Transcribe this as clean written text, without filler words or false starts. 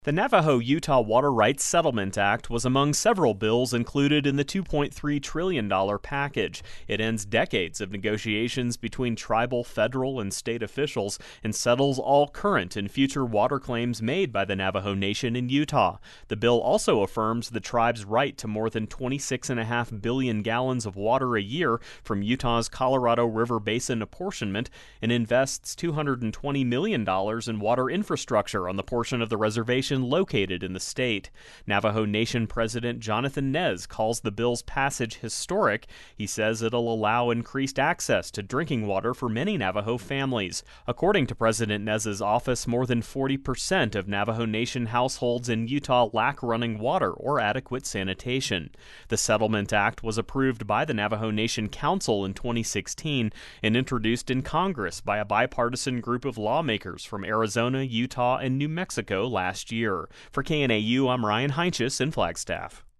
The Navajo-Utah Water Rights Settlement Act was among several bills included in the $2.3 trillion package. It ends decades of negotiations between tribal, federal, and state officials and settles all current and future water claims made by the Navajo Nation in Utah. The bill also affirms the tribe's right to more than 26.5 billion gallons of water a year from Utah's Colorado River Basin apportionment and invests $220 million in water infrastructure on the portion of the reservation located in the state. Navajo Nation President Jonathan Nez calls the bill's passage historic. He says it'll allow increased access to drinking water for many Navajo families. According to President Nez's office, more than 40% of Navajo Nation households in Utah lack running water or adequate sanitation. The Settlement Act was approved by the Navajo Nation Council in 2016 and introduced in Congress by a bipartisan group of lawmakers from Arizona, Utah, and New Mexico last year. For KNAU, I'm Ryan Heinches in Flagstaff.